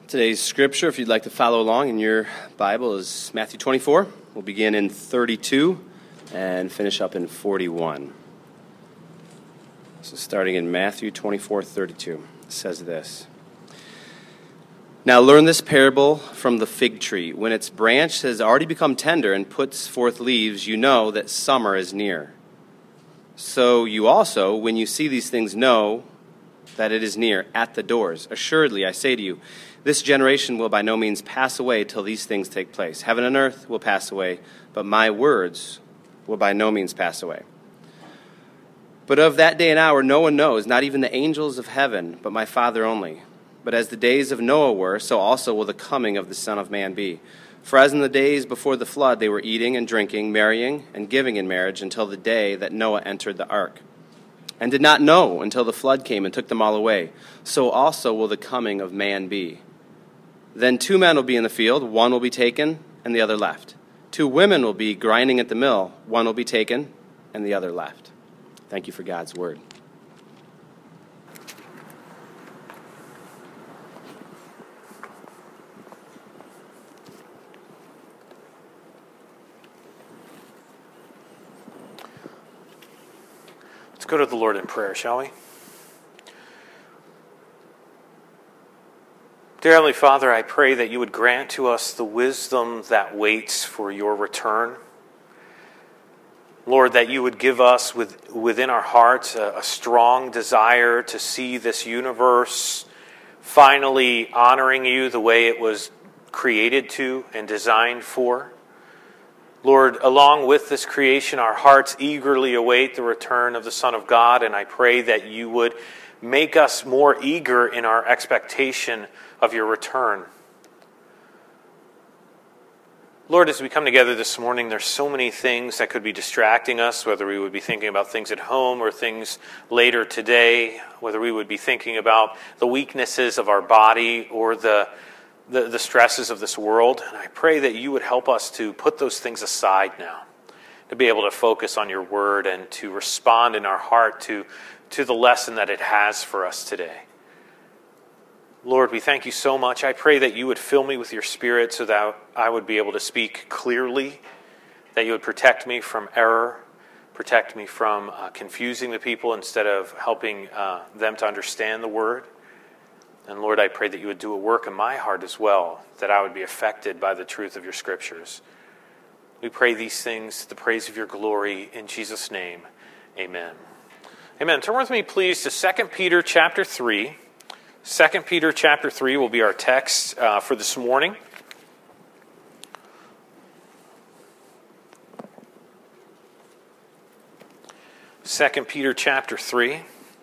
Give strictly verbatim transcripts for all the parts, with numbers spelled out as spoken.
Today's scripture, if you'd like to follow along in your Bible, is Matthew twenty-four. We'll begin in thirty-two and finish up in forty-one. So starting in Matthew twenty-four, thirty-two, it says this. Now learn this parable from the fig tree. When its branch has already become tender and puts forth leaves, you know that summer is near. So you also, when you see these things, know that it is near, at the doors. Assuredly, I say to you, this generation will by no means pass away till these things take place. Heaven and earth will pass away, but my words will by no means pass away. But of that day and hour no one knows, not even the angels of heaven, but my Father only. But as the days of Noah were, so also will the coming of the Son of Man be. For as in the days before the flood they were eating and drinking, marrying and giving in marriage, until the day that Noah entered the ark, and did not know until the flood came and took them all away, so also will the coming of man be. Then two men will be in the field, one will be taken and the other left. Two women will be grinding at the mill, one will be taken and the other left. Thank you for God's word. Let's go to the Lord in prayer, shall we? Dear Heavenly Father, I pray that you would grant to us the wisdom that waits for your return. Lord, that you would give us with, within our hearts a, a strong desire to see this universe finally honoring you the way it was created to and designed for. Lord, along with this creation, our hearts eagerly await the return of the Son of God, and I pray that you would make us more eager in our expectation of your return. Lord, as we come together this morning, there's so many things that could be distracting us, whether we would be thinking about things at home or things later today, whether we would be thinking about the weaknesses of our body or the, the, the stresses of this world. And I pray that you would help us to put those things aside now, to be able to focus on your word and to respond in our heart to, to the lesson that it has for us today. Lord, we thank you so much. I pray that you would fill me with your Spirit so that I would be able to speak clearly, that you would protect me from error, protect me from uh, confusing the people instead of helping uh, them to understand the word. And Lord, I pray that you would do a work in my heart as well, that I would be affected by the truth of your scriptures. We pray these things to the praise of your glory in Jesus' name. Amen. Amen. Turn with me, please, to Second Peter chapter three. Second Peter chapter three will be our text uh, for this morning. Second Peter chapter three.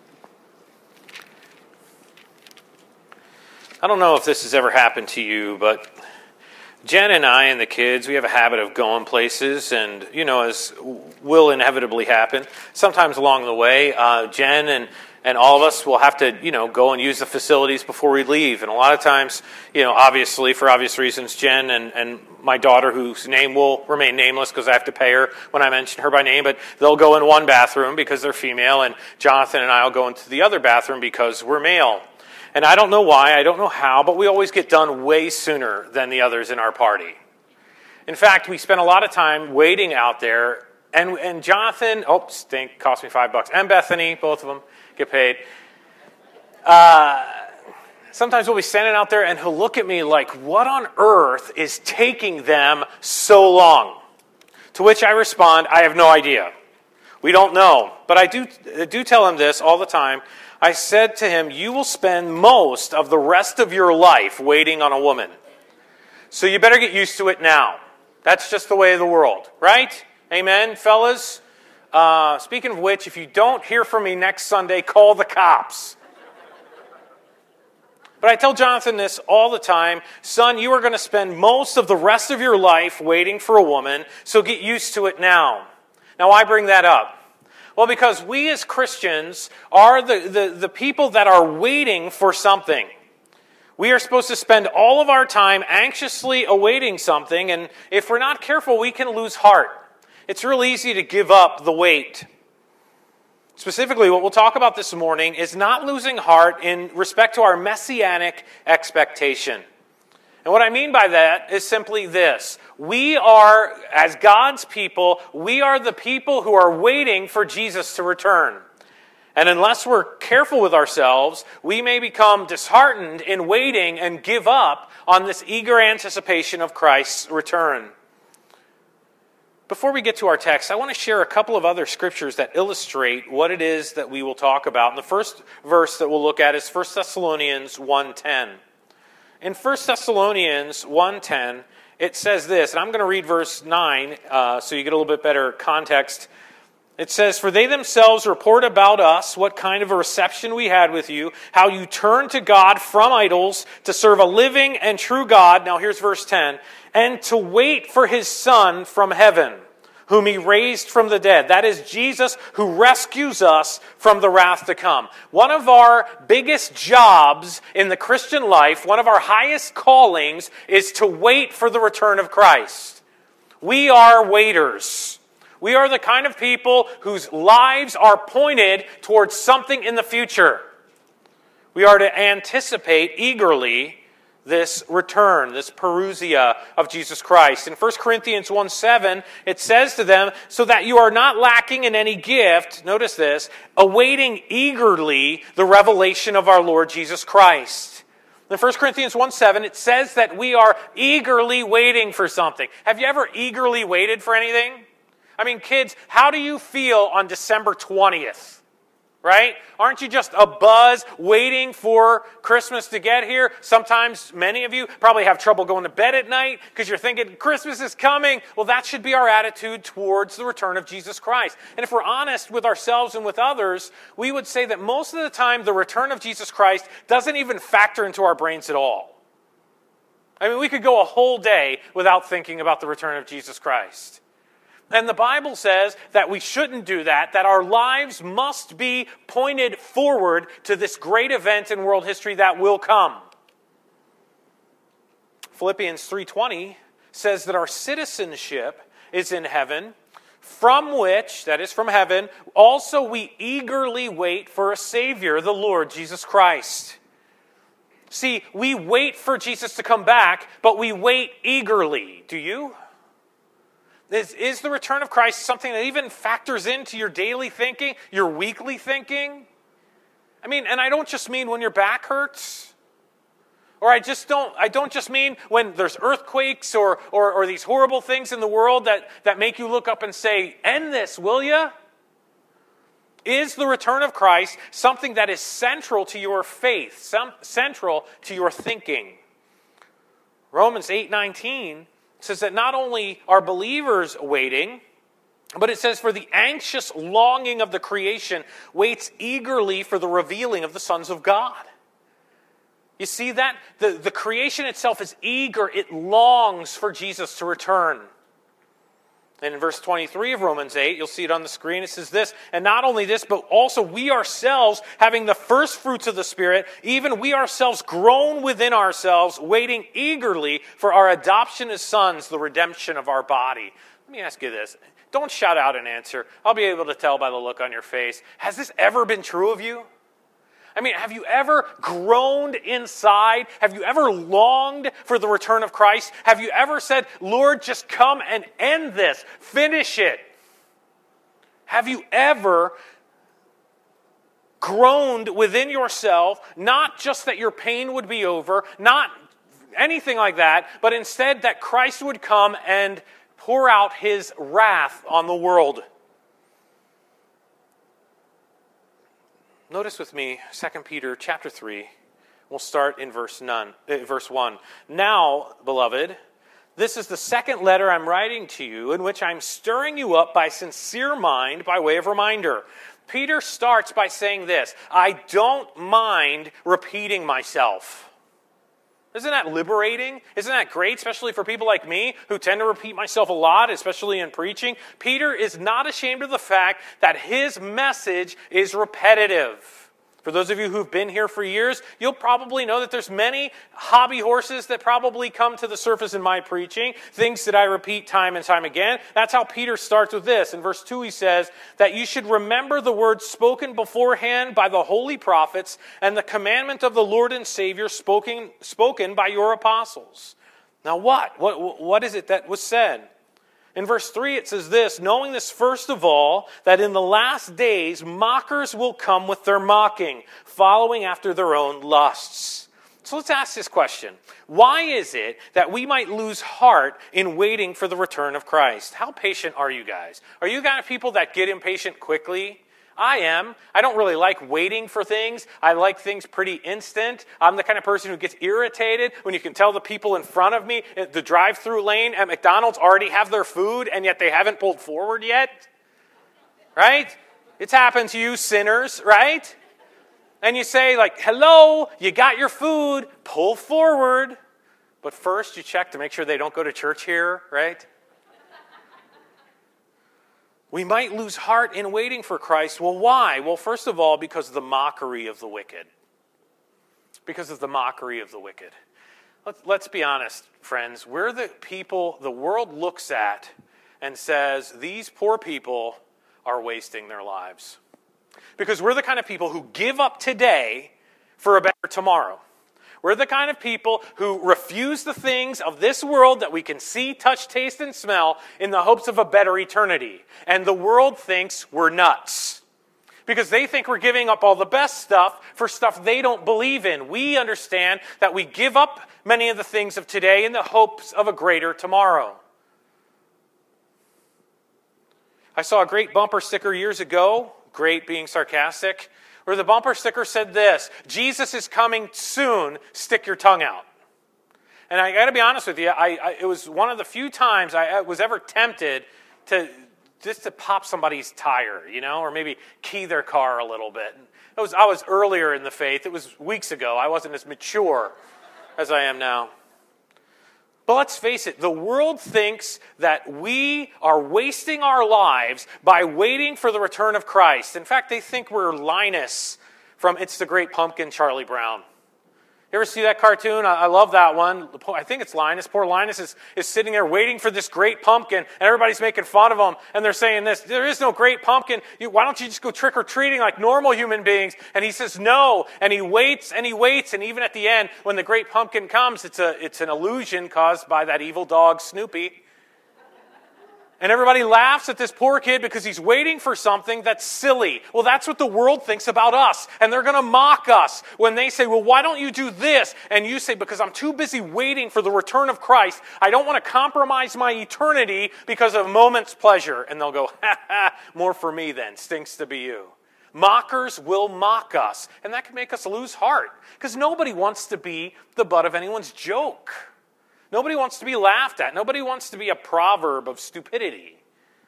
I don't know if this has ever happened to you, but Jen and I and the kids, we have a habit of going places, and, you know, as will inevitably happen, sometimes along the way, uh, Jen and And all of us will have to, you know, go and use the facilities before we leave. And a lot of times, you know, obviously, for obvious reasons, Jen and, and my daughter, whose name will remain nameless because I have to pay her when I mention her by name, but they'll go in one bathroom because they're female, and Jonathan and I will go into the other bathroom because we're male. And I don't know why, I don't know how, but we always get done way sooner than the others in our party. In fact, we spend a lot of time waiting out there, and, and Jonathan, oh, stink, cost me five bucks, and Bethany, both of them, get paid. Uh, sometimes we'll be standing out there and he'll look at me like, what on earth is taking them so long? To which I respond, I have no idea. We don't know. But I do, I do tell him this all the time. I said to him, you will spend most of the rest of your life waiting on a woman. So you better get used to it now. That's just the way of the world, right? Amen, fellas? Uh, speaking of which, if you don't hear from me next Sunday, call the cops. But I tell Jonathan this all the time. Son, you are going to spend most of the rest of your life waiting for a woman, so get used to it now. Now, why bring that up? Well, because we as Christians are the, the, the people that are waiting for something. We are supposed to spend all of our time anxiously awaiting something, and if we're not careful, we can lose heart. It's real easy to give up the wait. Specifically, what we'll talk about this morning is not losing heart in respect to our messianic expectation. And what I mean by that is simply this. We are, as God's people, we are the people who are waiting for Jesus to return. And unless we're careful with ourselves, we may become disheartened in waiting and give up on this eager anticipation of Christ's return. Before we get to our text, I want to share a couple of other scriptures that illustrate what it is that we will talk about. And the first verse that we'll look at is First Thessalonians one ten. In First Thessalonians one ten, it says this, and I'm going to read verse nine uh, so you get a little bit better context. It says, "For they themselves report about us what kind of a reception we had with you, how you turned to God from idols to serve a living and true God," now here's verse ten, "and to wait for his Son from heaven, whom he raised from the dead." That is Jesus who rescues us from the wrath to come. One of our biggest jobs in the Christian life, one of our highest callings, is to wait for the return of Christ. We are waiters. We are the kind of people whose lives are pointed towards something in the future. We are to anticipate eagerly this return, this parousia of Jesus Christ. In First Corinthians one seven, it says to them, "So that you are not lacking in any gift," notice this, "awaiting eagerly the revelation of our Lord Jesus Christ." In First Corinthians one seven, it says that we are eagerly waiting for something. Have you ever eagerly waited for anything? I mean, kids, how do you feel on December twentieth? Right? Aren't you just abuzz waiting for Christmas to get here? Sometimes many of you probably have trouble going to bed at night because you're thinking, Christmas is coming. Well, that should be our attitude towards the return of Jesus Christ. And if we're honest with ourselves and with others, we would say that most of the time the return of Jesus Christ doesn't even factor into our brains at all. I mean, we could go a whole day without thinking about the return of Jesus Christ. And the Bible says that we shouldn't do that, that our lives must be pointed forward to this great event in world history that will come. Philippians three twenty says that our citizenship is in heaven, from which, that is from heaven, also we eagerly wait for a Savior, the Lord Jesus Christ. See, we wait for Jesus to come back, but we wait eagerly. Do you? Is, is the return of Christ something that even factors into your daily thinking, your weekly thinking? I mean, and I don't just mean when your back hurts. Or I just don't, I don't just mean when there's earthquakes or, or, or these horrible things in the world that, that make you look up and say, end this, will ya? Is the return of Christ something that is central to your faith, some, central to your thinking? Romans eight nineteen says that not only are believers waiting, but it says, "For the anxious longing of the creation waits eagerly for the revealing of the sons of God." You see that? The, the creation itself is eager. It longs for Jesus to return. And in verse twenty-three of Romans eight, you'll see it on the screen, it says this, "And not only this, but also we ourselves, having the first fruits of the Spirit, even we ourselves groan within ourselves, waiting eagerly for our adoption as sons, the redemption of our body." Let me ask you this. Don't shout out an answer. I'll be able to tell by the look on your face. Has this ever been true of you? I mean, have you ever groaned inside? Have you ever longed for the return of Christ? Have you ever said, Lord, just come and end this, finish it? Have you ever groaned within yourself, not just that your pain would be over, not anything like that, but instead that Christ would come and pour out his wrath on the world? Notice with me Second Peter chapter three. We'll start in verse none, uh, verse one. "Now, beloved, this is the second letter I'm writing to you, in which I'm stirring you up by sincere mind by way of reminder." Peter starts by saying this, "I don't mind repeating myself." Isn't that liberating? Isn't that great, especially for people like me who tend to repeat myself a lot, especially in preaching? Peter is not ashamed of the fact that his message is repetitive. For those of you who've been here for years, you'll probably know that there's many hobby horses that probably come to the surface in my preaching, things that I repeat time and time again. That's how Peter starts with this. In verse two, he says that you should remember the words spoken beforehand by the holy prophets and the commandment of the Lord and Savior spoken, spoken by your apostles. Now what? What, what is it that was said? In verse three, it says this, knowing this first of all, that in the last days mockers will come with their mocking, following after their own lusts. So let's ask this question. Why is it that we might lose heart in waiting for the return of Christ? How patient are you guys? Are you kind of people that get impatient quickly? I am. I don't really like waiting for things. I like things pretty instant. I'm the kind of person who gets irritated when you can tell the people in front of me, the drive-through lane at McDonald's already have their food and yet they haven't pulled forward yet. Right? It's happened to you sinners, right? And you say like, hello, you got your food, pull forward. But first you check to make sure they don't go to church here, right? We might lose heart in waiting for Christ. Well, why? Well, first of all, because of the mockery of the wicked. Because of the mockery of the wicked. Let's, let's be honest, friends. We're the people the world looks at and says, these poor people are wasting their lives. Because we're the kind of people who give up today for a better tomorrow. We're the kind of people who refuse the things of this world that we can see, touch, taste, and smell in the hopes of a better eternity. And the world thinks we're nuts. Because they think we're giving up all the best stuff for stuff they don't believe in. We understand that we give up many of the things of today in the hopes of a greater tomorrow. I saw a great bumper sticker years ago, great being sarcastic, where the bumper sticker said this, Jesus is coming soon, stick your tongue out. And I got to be honest with you, I, I, it was one of the few times I was ever tempted to just to pop somebody's tire, you know, or maybe key their car a little bit. It was, I was earlier in the faith. It was weeks ago. I wasn't as mature as I am now. But let's face it, the world thinks that we are wasting our lives by waiting for the return of Christ. In fact, they think we're Linus from It's the Great Pumpkin, Charlie Brown. You ever see that cartoon? I, I love that one. I think it's Linus. Poor Linus is, is sitting there waiting for this great pumpkin, and everybody's making fun of him, and they're saying this, there is no great pumpkin. You, why don't you just go trick-or-treating like normal human beings? And he says no, and he waits, and he waits, and even at the end, when the great pumpkin comes, it's a it's an illusion caused by that evil dog, Snoopy. And everybody laughs at this poor kid because he's waiting for something that's silly. Well, that's what the world thinks about us. And they're going to mock us when they say, well, why don't you do this? And you say, because I'm too busy waiting for the return of Christ. I don't want to compromise my eternity because of a moment's pleasure. And they'll go, ha ha, more for me then. Stinks to be you. Mockers will mock us. And that can make us lose heart. Because nobody wants to be the butt of anyone's joke. Nobody wants to be laughed at. Nobody wants to be a proverb of stupidity.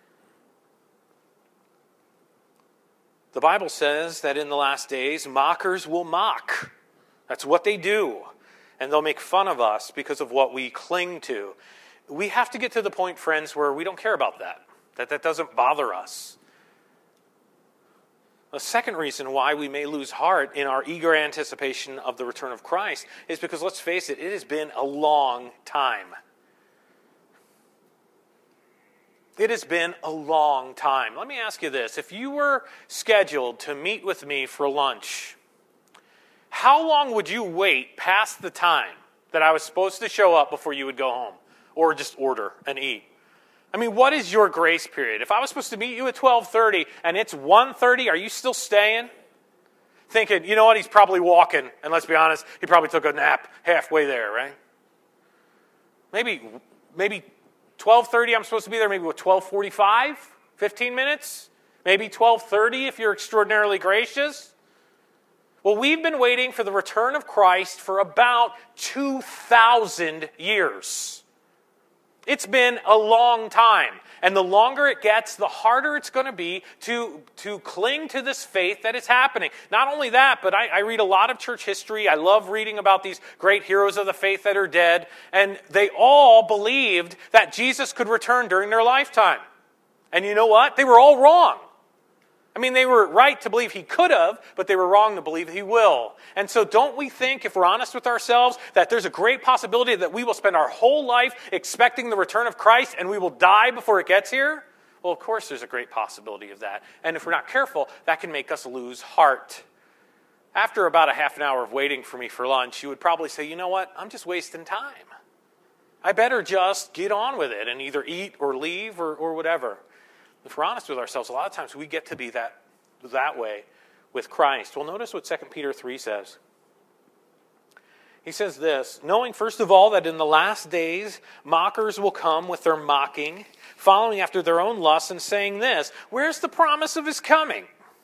The Bible says that in the last days, mockers will mock. That's what they do. And they'll make fun of us because of what we cling to. We have to get to the point, friends, where we don't care about that. That that doesn't bother us. The second reason why we may lose heart in our eager anticipation of the return of Christ is because, let's face it, it has been a long time. It has been a long time. Let me ask you this. If you were scheduled to meet with me for lunch, how long would you wait past the time that I was supposed to show up before you would go home? Or just order and eat? I mean, what is your grace period? If I was supposed to meet you at twelve thirty and it's one thirty, are you still staying? Thinking, you know what, he's probably walking. And let's be honest, he probably took a nap halfway there, right? Maybe maybe twelve thirty I'm supposed to be there, maybe what, twelve forty-five? fifteen minutes? Maybe twelve thirty if you're extraordinarily gracious? Well, we've been waiting for the return of Christ for about two thousand years. It's been a long time. And the longer it gets, the harder it's going to be to, to cling to this faith that is happening. Not only that, but I, I read a lot of church history. I love reading about these great heroes of the faith that are dead. And they all believed that Jesus could return during their lifetime. And you know what? They were all wrong. I I mean, they were right to believe he could have, but they were wrong to believe he will. And so don't we think, if we're honest with ourselves, that there's a great possibility that we will spend our whole life expecting the return of Christ and we will die before it gets here? Well, of course there's a great possibility of that. And if we're not careful, that can make us lose heart. After about a half an hour of waiting for me for lunch, you would probably say, you know what, I'm just wasting time. I better just get on with it and either eat or leave or, or whatever. If we're honest with ourselves, a lot of times we get to be that, that way with Christ. Well, notice what Second Peter three says. He says this, knowing first of all that in the last days mockers will come with their mocking, following after their own lusts and saying this, where's the promise of his coming?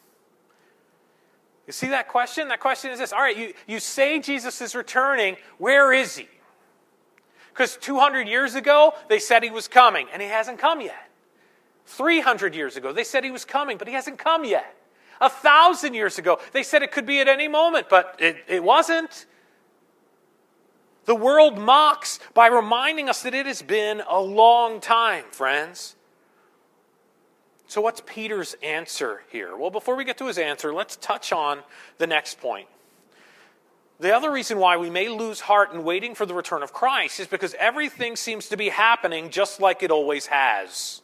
You see that question? That question is this, all right, you, you say Jesus is returning, where is he? Because two hundred years ago, they said he was coming, and he hasn't come yet. three hundred years ago, they said he was coming, but he hasn't come yet. A thousand years ago, they said it could be at any moment, but it, it wasn't. The world mocks by reminding us that it has been a long time, friends. So what's Peter's answer here? Well, before we get to his answer, let's touch on the next point. The other reason why we may lose heart in waiting for the return of Christ is because everything seems to be happening just like it always has.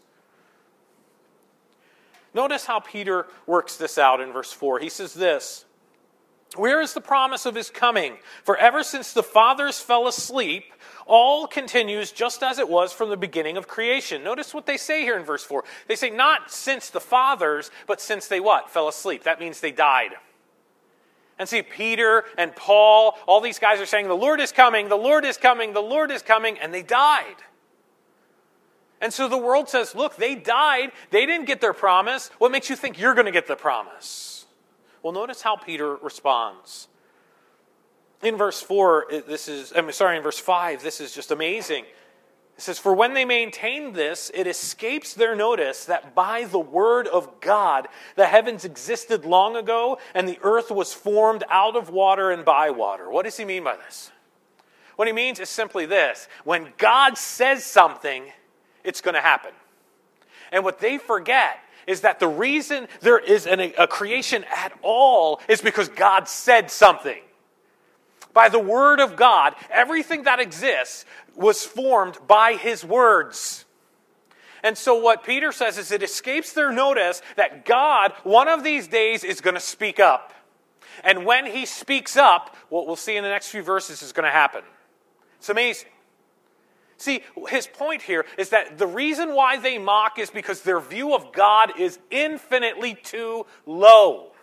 Notice how Peter works this out in verse four. He says this, where is the promise of his coming? For ever since the fathers fell asleep, all continues just as it was from the beginning of creation. Notice what they say here in verse four. They say not since the fathers, but since they what? Fell asleep. That means they died. And see, Peter and Paul, all these guys are saying, the Lord is coming, the Lord is coming, the Lord is coming, and they died. And so the world says, look, they died, they didn't get their promise. What makes you think you're going to get the promise? Well, notice how Peter responds. In verse four, this is, I'm sorry, in verse five, this is just amazing. It says, for when they maintain this, it escapes their notice that by the word of God, the heavens existed long ago, and the earth was formed out of water and by water. What does he mean by this? What he means is simply this. When God says something, it's going to happen. And what they forget is that the reason there is an, a creation at all is because God said something. By the word of God, everything that exists was formed by his words. And so what Peter says is it escapes their notice that God, one of these days, is going to speak up. And when he speaks up, what we'll see in the next few verses is going to happen. It's amazing. See, his point here is that the reason why they mock is because their view of God is infinitely too low.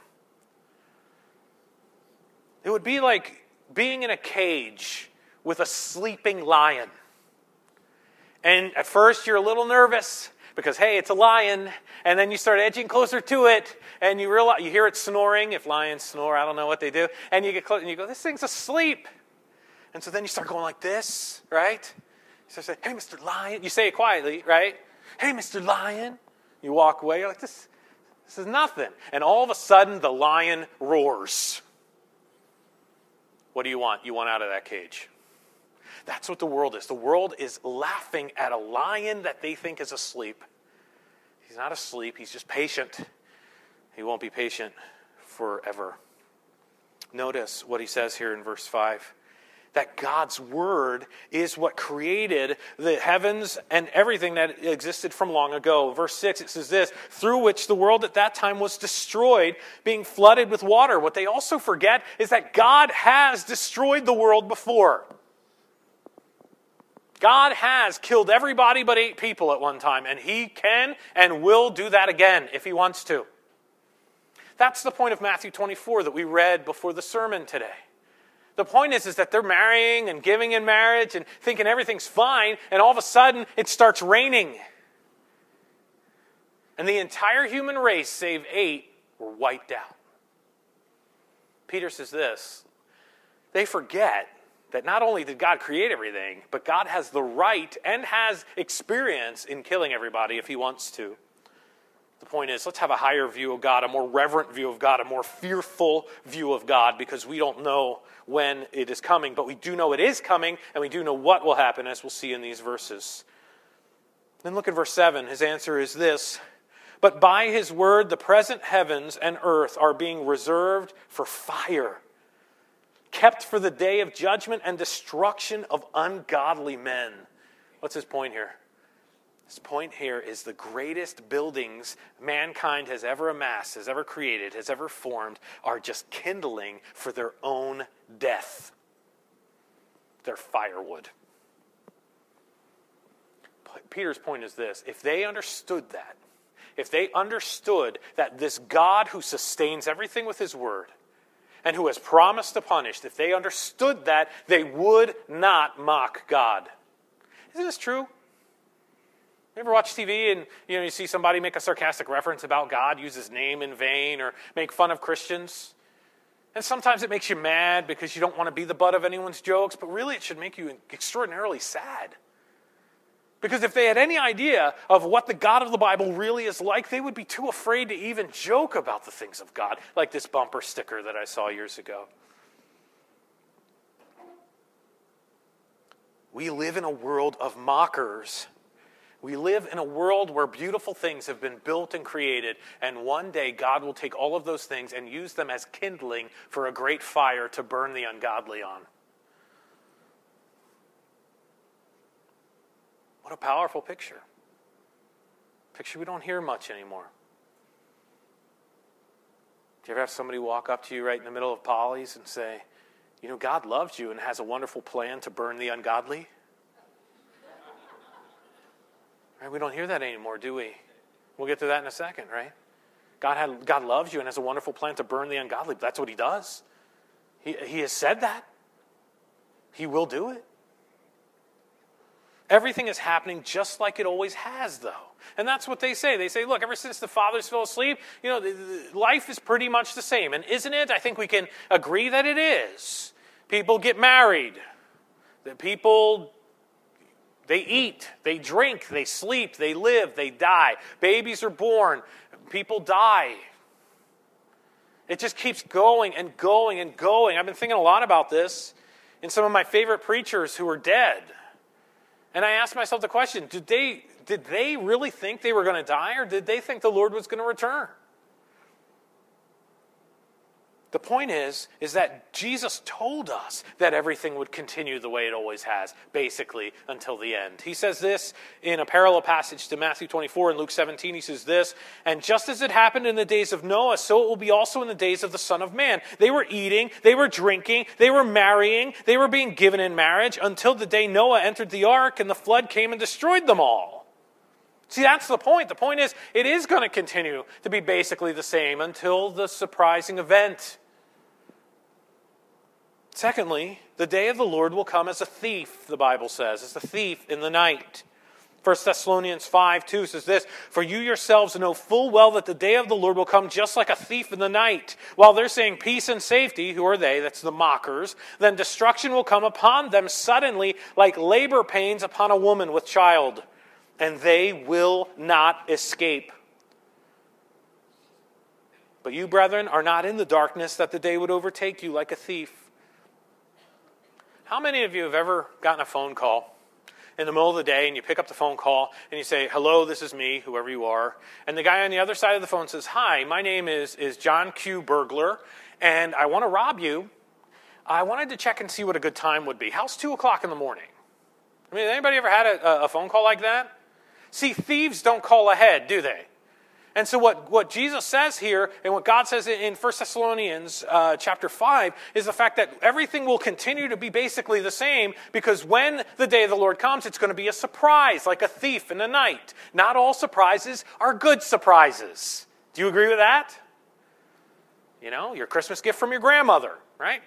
It would be like being in a cage with a sleeping lion. And at first you're a little nervous because, hey, it's a lion. And then you start edging closer to it and you realize, you hear it snoring. If lions snore, I don't know what they do. And you get close and you go, this thing's asleep. And so then you start going like this, right? So say, hey, Mister Lion. You say it quietly, right? Hey, Mister Lion. You walk away. You're like, this, this is nothing. And all of a sudden, the lion roars. What do you want? You want out of that cage. That's what the world is. The world is laughing at a lion that they think is asleep. He's not asleep. He's just patient. He won't be patient forever. Notice what he says here in verse five. That God's word is what created the heavens and everything that existed from long ago. Verse six, it says this, through which the world at that time was destroyed, being flooded with water. What they also forget is that God has destroyed the world before. God has killed everybody but eight people at one time, and he can and will do that again if he wants to. That's the point of Matthew twenty-four that we read before the sermon today. The point is, is that they're marrying and giving in marriage and thinking everything's fine, and all of a sudden it starts raining. And the entire human race, save eight, were wiped out. Peter says this, they forget that not only did God create everything, but God has the right and has experience in killing everybody if he wants to. The point is, let's have a higher view of God, a more reverent view of God, a more fearful view of God, because we don't know when it is coming, but we do know it is coming, and we do know what will happen, as we'll see in these verses. Then look at verse seven. His answer is this, But by his word, the present heavens and earth are being reserved for fire, kept for the day of judgment and destruction of ungodly men. What's his point here? His point here is the greatest buildings mankind has ever amassed, has ever created, has ever formed, are just kindling for their own death. They're firewood. Peter's point is this: if they understood that, if they understood that this God who sustains everything with his word and who has promised to punish, if they understood that, they would not mock God. Isn't this true? You ever watch T V and you know you see somebody make a sarcastic reference about God, use his name in vain, or make fun of Christians? And sometimes it makes you mad because you don't want to be the butt of anyone's jokes, but really it should make you extraordinarily sad. Because if they had any idea of what the God of the Bible really is like, they would be too afraid to even joke about the things of God, like this bumper sticker that I saw years ago. We live in a world of mockers. We live in a world where beautiful things have been built and created, and one day God will take all of those things and use them as kindling for a great fire to burn the ungodly on. What a powerful picture. Picture we don't hear much anymore. Do you ever have somebody walk up to you right in the middle of Polly's and say, you know, God loves you and has a wonderful plan to burn the ungodly? Right? We don't hear that anymore, do we? We'll get to that in a second, right? God had, God loves you and has a wonderful plan to burn the ungodly. That's what he does. He, he has said that. He will do it. Everything is happening just like it always has, though. And that's what they say. They say, look, ever since the fathers fell asleep, you know, the, the, life is pretty much the same. And isn't it? I think we can agree that it is. People get married. The people, they eat, they drink, they sleep, they live, they die. Babies are born. People die. It just keeps going and going and going. I've been thinking a lot about this in some of my favorite preachers who are dead. And I asked myself the question, did they, did they really think they were going to die, or did they think the Lord was going to return? The point is, is that Jesus told us that everything would continue the way it always has, basically, until the end. He says this in a parallel passage to Matthew twenty-four and Luke seventeen. He says this, and just as it happened in the days of Noah, so it will be also in the days of the Son of Man. They were eating, they were drinking, they were marrying, they were being given in marriage until the day Noah entered the ark and the flood came and destroyed them all. See, that's the point. The point is, it is going to continue to be basically the same until the surprising event. Secondly, the day of the Lord will come as a thief, the Bible says, as a thief in the night. First Thessalonians five two says this, for you yourselves know full well that the day of the Lord will come just like a thief in the night. While they're saying peace and safety, who are they? That's the mockers. Then destruction will come upon them suddenly like labor pains upon a woman with child. And they will not escape. But you, brethren, are not in the darkness that the day would overtake you like a thief. How many of you have ever gotten a phone call in the middle of the day and you pick up the phone call and you say, hello, this is me, whoever you are. And the guy on the other side of the phone says, hi, my name is, is John Q. Burglar, and I want to rob you. I wanted to check and see what a good time would be. How's two o'clock in the morning? I mean, has anybody ever had a, a phone call like that? See, thieves don't call ahead, do they? And so what, what Jesus says here, and what God says in First Thessalonians uh, chapter five, is the fact that everything will continue to be basically the same, because when the day of the Lord comes, it's going to be a surprise, like a thief in the night. Not all surprises are good surprises. Do you agree with that? You know, your Christmas gift from your grandmother, right?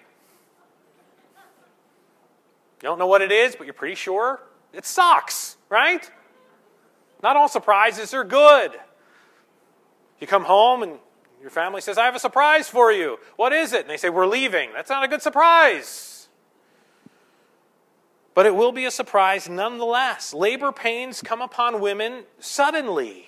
You don't know what it is, but you're pretty sure it's socks, right? Not all surprises are good. You come home and your family says, I have a surprise for you. What is it? And they say, we're leaving. That's not a good surprise. But it will be a surprise nonetheless. Labor pains come upon women suddenly.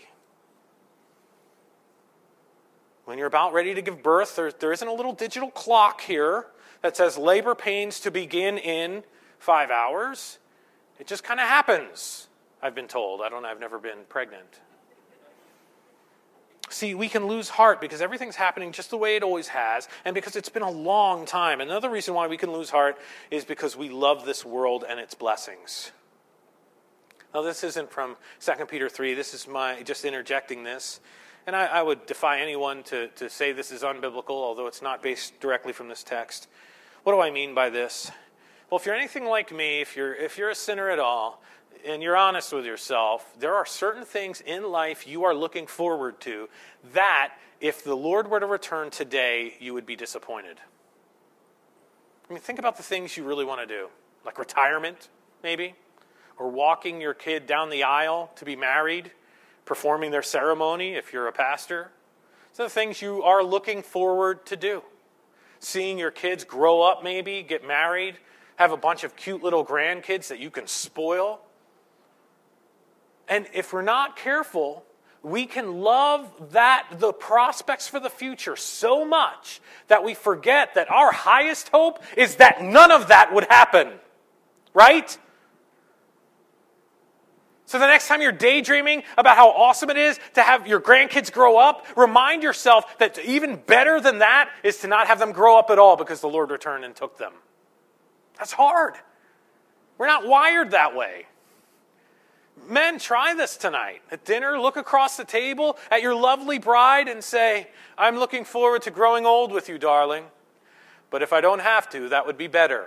When you're about ready to give birth, there, there isn't a little digital clock here that says labor pains to begin in five hours. It just kind of happens, I've been told. I don't know, I've never been pregnant. See, we can lose heart because everything's happening just the way it always has, and because it's been a long time. Another reason why we can lose heart is because we love this world and its blessings. Now, this isn't from Second Peter three. This is my just interjecting this. And I, I would defy anyone to, to say this is unbiblical, although it's not based directly from this text. What do I mean by this? Well, if you're anything like me, if you're if you're a sinner at all, and you're honest with yourself, there are certain things in life you are looking forward to that, if the Lord were to return today, you would be disappointed. I mean, think about the things you really want to do, like retirement, maybe, or walking your kid down the aisle to be married, performing their ceremony if you're a pastor. These are the things you are looking forward to do. Seeing your kids grow up, maybe, get married, have a bunch of cute little grandkids that you can spoil. And if we're not careful, we can love that, the prospects for the future so much that we forget that our highest hope is that none of that would happen. Right? So the next time you're daydreaming about how awesome it is to have your grandkids grow up, remind yourself that even better than that is to not have them grow up at all because the Lord returned and took them. That's hard. We're not wired that way. Men, try this tonight. At dinner, look across the table at your lovely bride and say, I'm looking forward to growing old with you, darling. But if I don't have to, that would be better.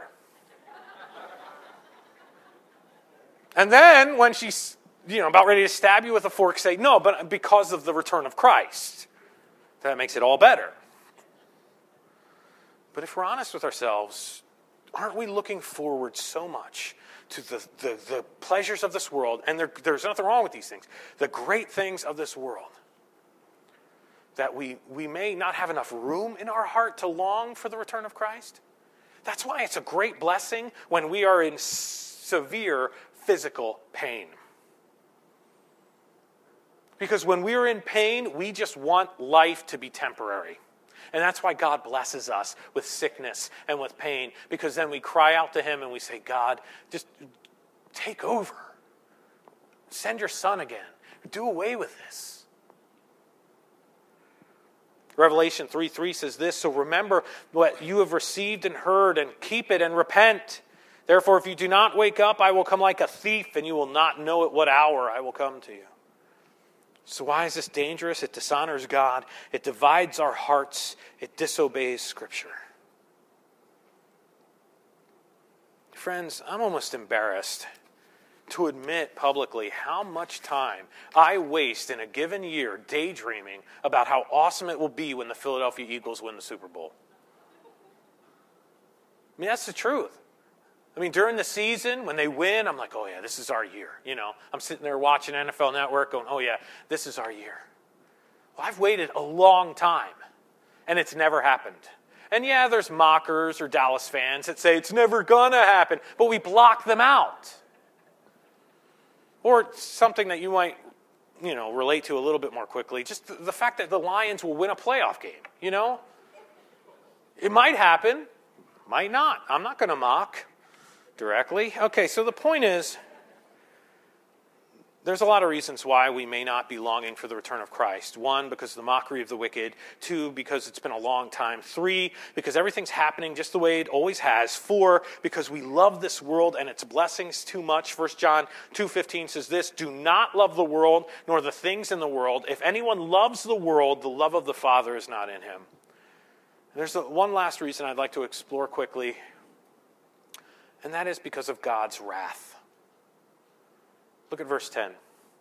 And then when she's, you know, about ready to stab you with a fork, say, no, but because of the return of Christ. That makes it all better. But if we're honest with ourselves, aren't we looking forward so much to the, the, the pleasures of this world, and there, there's nothing wrong with these things, the great things of this world, that we, we may not have enough room in our heart to long for the return of Christ? That's why it's a great blessing when we are in severe physical pain. Because when we're in pain, we just want life to be temporary. And that's why God blesses us with sickness and with pain, because then we cry out to him and we say, God, just take over. Send your son again. Do away with this. Revelation three three says this, so remember what you have received and heard and keep it and repent. Therefore, if you do not wake up, I will come like a thief and you will not know at what hour I will come to you. So why is this dangerous? It dishonors God. It divides our hearts. It disobeys Scripture. Friends, I'm almost embarrassed to admit publicly how much time I waste in a given year daydreaming about how awesome it will be when the Philadelphia Eagles win the Super Bowl. I mean, that's the truth. I mean, during the season, when they win, I'm like, oh yeah, this is our year. You know, I'm sitting there watching N F L Network going, oh yeah, this is our year. Well, I've waited a long time, and it's never happened. And yeah, there's mockers or Dallas fans that say it's never going to happen, but we block them out. Or something that you might, you know, relate to a little bit more quickly, just the fact that the Lions will win a playoff game, you know? It might happen, might not. I'm not going to mock directly. Okay, so the point is, there's a lot of reasons why we may not be longing for the return of Christ. One, because of the mockery of the wicked. Two, because it's been a long time. Three, because everything's happening just the way it always has. Four, because we love this world and its blessings too much. First John two fifteen says this, do not love the world nor the things in the world. If anyone loves the world, the love of the Father is not in him. And there's one last reason I'd like to explore quickly, and that is because of God's wrath. Look at verse ten.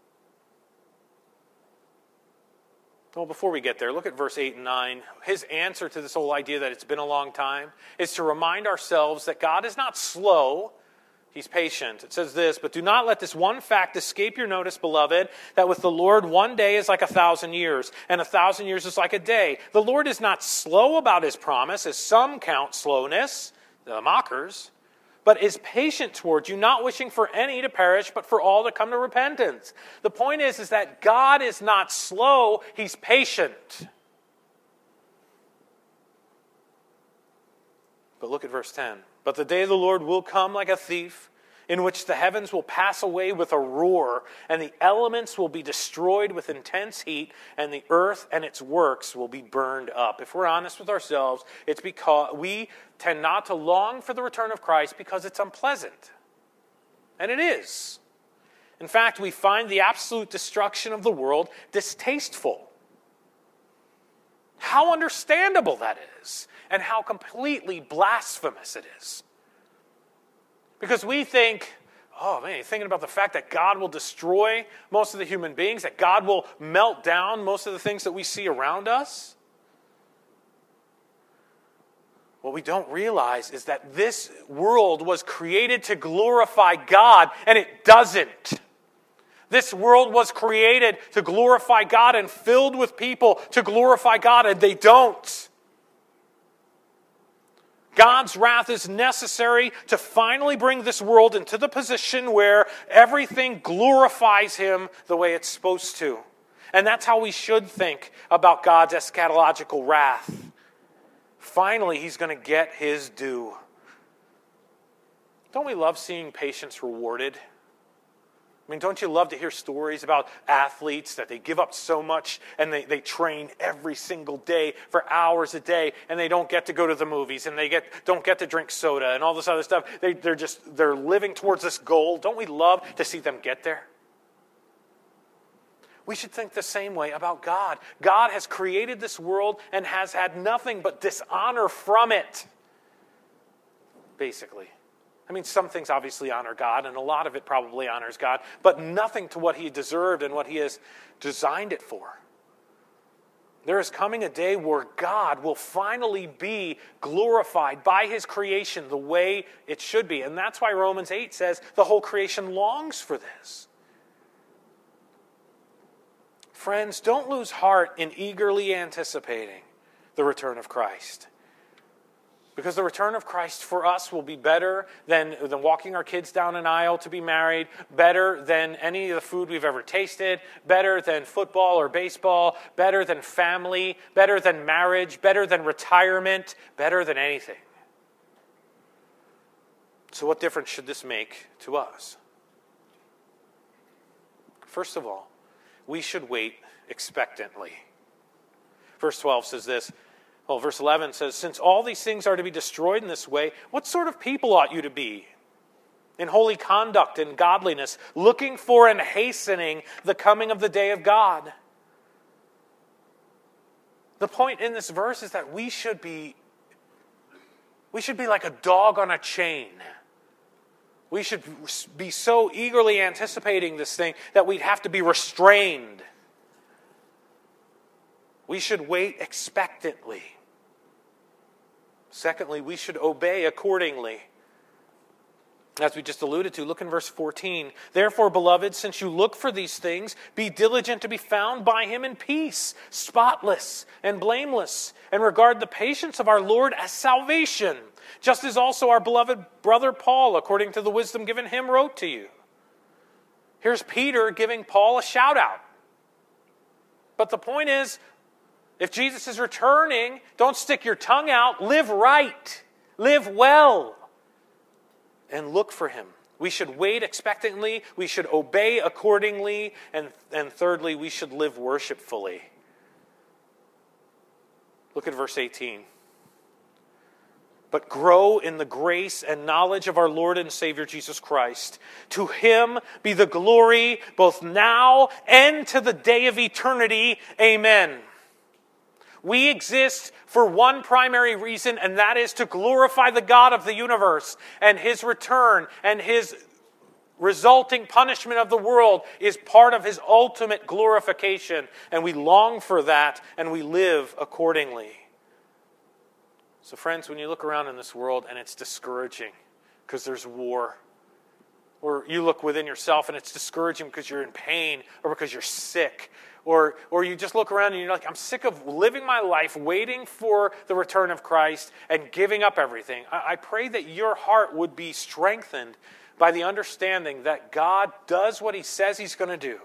Well, before we get there, look at verse eight and nine. His answer to this whole idea that it's been a long time is to remind ourselves that God is not slow. He's patient. It says this, but do not let this one fact escape your notice, beloved, that with the Lord one day is like a thousand years, and a thousand years is like a day. The Lord is not slow about his promise, as some count slowness, the mockers, but is patient towards you, not wishing for any to perish, but for all to come to repentance. The point is, is that God is not slow, he's patient. But look at verse ten. But the day of the Lord will come like a thief, in which the heavens will pass away with a roar, and the elements will be destroyed with intense heat, and the earth and its works will be burned up. If we're honest with ourselves, it's because we tend not to long for the return of Christ because it's unpleasant. And it is. In fact, we find the absolute destruction of the world distasteful. How understandable that is, and how completely blasphemous it is. Because we think, oh man, you're thinking about the fact that God will destroy most of the human beings, that God will melt down most of the things that we see around us? What we don't realize is that this world was created to glorify God, and it doesn't. This world was created to glorify God and filled with people to glorify God, and they don't. God's wrath is necessary to finally bring this world into the position where everything glorifies Him the way it's supposed to. And that's how we should think about God's eschatological wrath. Finally, He's going to get His due. Don't we love seeing patience rewarded? I mean, don't you love to hear stories about athletes that they give up so much and they, they train every single day for hours a day and they don't get to go to the movies and they get don't get to drink soda and all this other stuff. They, they're just, they're living towards this goal. Don't we love to see them get there? We should think the same way about God. God has created this world and has had nothing but dishonor from it, basically. I mean, some things obviously honor God, and a lot of it probably honors God, but nothing to what He deserved and what He has designed it for. There is coming a day where God will finally be glorified by His creation the way it should be. And that's why Romans eight says the whole creation longs for this. Friends, don't lose heart in eagerly anticipating the return of Christ. Because the return of Christ for us will be better than, than walking our kids down an aisle to be married, better than any of the food we've ever tasted, better than football or baseball, better than family, better than marriage, better than retirement, better than anything. So what difference should this make to us? First of all, we should wait expectantly. Verse twelve says this. Well, verse eleven says, since all these things are to be destroyed in this way, what sort of people ought you to be? In holy conduct and godliness, looking for and hastening the coming of the day of God. The point in this verse is that we should be, we should be like a dog on a chain. We should be so eagerly anticipating this thing that we'd have to be restrained. We should wait expectantly. Secondly, we should obey accordingly. As we just alluded to, look in verse fourteen. Therefore, beloved, since you look for these things, be diligent to be found by Him in peace, spotless and blameless, and regard the patience of our Lord as salvation, just as also our beloved brother Paul, according to the wisdom given him, wrote to you. Here's Peter giving Paul a shout out. But the point is, if Jesus is returning, don't stick your tongue out. Live right. Live well. And look for Him. We should wait expectantly. We should obey accordingly. And, and thirdly, we should live worshipfully. Look at verse eighteen. But grow in the grace and knowledge of our Lord and Savior Jesus Christ. To Him be the glory both now and to the day of eternity. Amen. We exist for one primary reason, and that is to glorify the God of the universe. And His return and His resulting punishment of the world is part of His ultimate glorification. And we long for that, and we live accordingly. So friends, when you look around in this world and it's discouraging because there's war, or you look within yourself and it's discouraging because you're in pain or because you're sick, Or, or you just look around and you're like, I'm sick of living my life waiting for the return of Christ and giving up everything. I, I pray that your heart would be strengthened by the understanding that God does what He says He's going to do.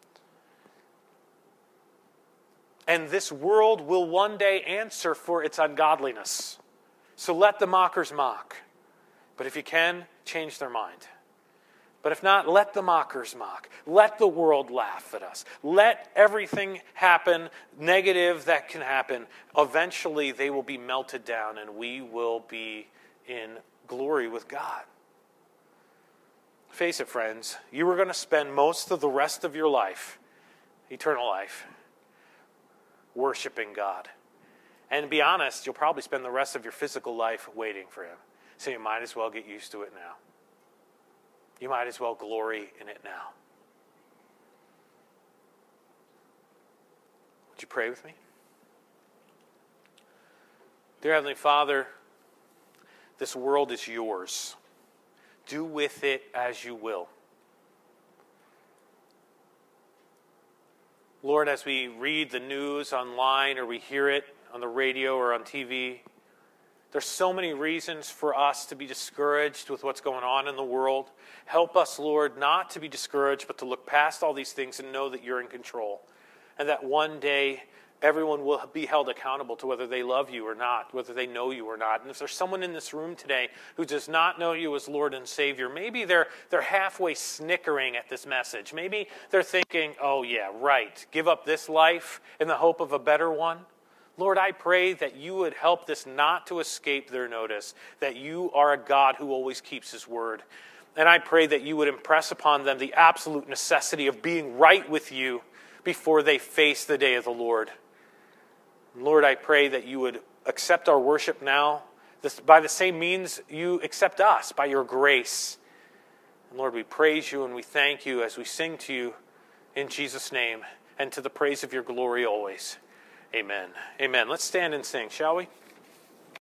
And this world will one day answer for its ungodliness. So let the mockers mock. But if you can, change their mind. But if not, let the mockers mock. Let the world laugh at us. Let everything happen, negative that can happen. Eventually, they will be melted down and we will be in glory with God. Face it, friends, you are going to spend most of the rest of your life, eternal life, worshiping God. And to be honest, you'll probably spend the rest of your physical life waiting for him. So you might as well get used to it now. You might as well glory in it now. Would you pray with me? Dear Heavenly Father, this world is yours. Do with it as you will. Lord, as we read the news online or we hear it on the radio or on T V, there's so many reasons for us to be discouraged with what's going on in the world. Help us, Lord, not to be discouraged, but to look past all these things and know that you're in control. And that one day, everyone will be held accountable to whether they love you or not, whether they know you or not. And if there's someone in this room today who does not know you as Lord and Savior, maybe they're, they're halfway snickering at this message. Maybe they're thinking, oh yeah, right, give up this life in the hope of a better one. Lord, I pray that you would help this not to escape their notice, that you are a God who always keeps his word. And I pray that you would impress upon them the absolute necessity of being right with you before they face the day of the Lord. Lord, I pray that you would accept our worship now. This, by the same means, you accept us, by your grace. And Lord, we praise you and we thank you as we sing to you in Jesus' name and to the praise of your glory always. Amen. Amen. Let's stand and sing, shall we?